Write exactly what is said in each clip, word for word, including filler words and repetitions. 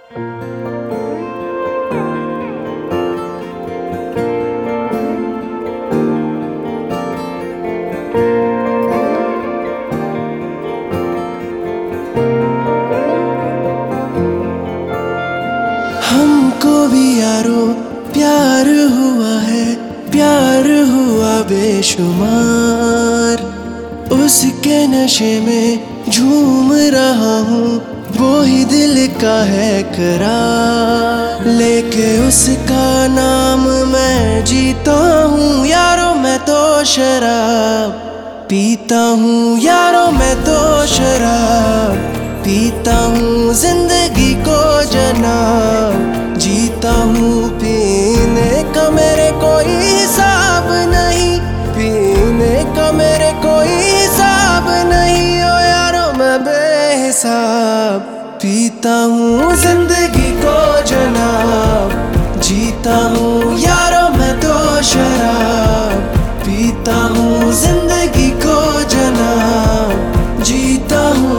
हमको भी यारो प्यार हुआ है, प्यार हुआ बेशुमार। उसके नशे में झूम रहा हूँ, वो ही दिल का है करार। लेके उसका नाम मैं जीता हूँ यारो, मैं तो शराब पीता हूँ यारो, मैं तो शराब पीता हूँ। जिंदगी को जनाब जीता हूँ, पीने का मेरे कोई हिसाब नहीं, पीने का मेरे कोई हिसाब नहीं। ओ यारो मैं बेहिसाब पीता हूँ, जिंदगी को जनाब जीता हूँ यारो, मैं तो शराब पीता हूँ। जिंदगी को जनाब जीता हूँ।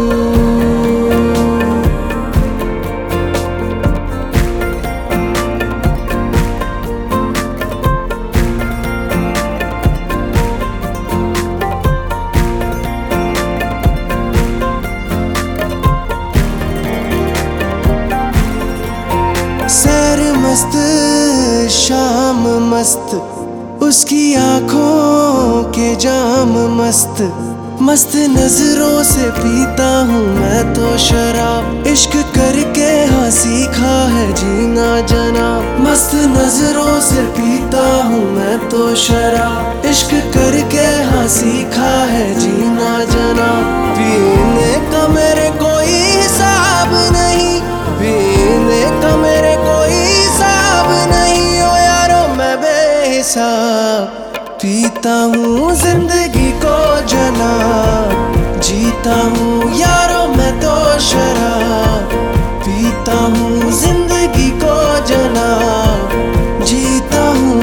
सैर मस्त शाम मस्त, उसकी आंखों के जाम मस्त, मस्त नजरों से पीता हूँ मैं तो शराब। इश्क करके हाँ सीखा है जीना जनाब, मस्त नजरों से पीता हूँ मैं तो शराब। इश्क करके हाँ सीखा है जीना जनाब। पीने का मेरे कोई हिसाब नहीं, पीने का मेरे कोई हिसाब नहीं। ओ यारो मैं बेहिसाब पीता हूँ, जिंदगी को जनाब जीता हूँ यारो, मैं तो शराब पीता हूँ। जिंदगी को जनाब जीता हूँ।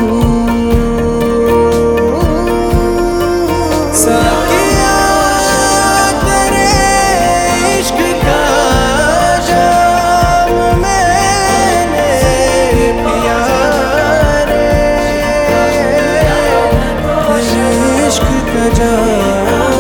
साकिया तेरे इश्क का जाम मैंने पिया रे, तेरे इश्क का जाम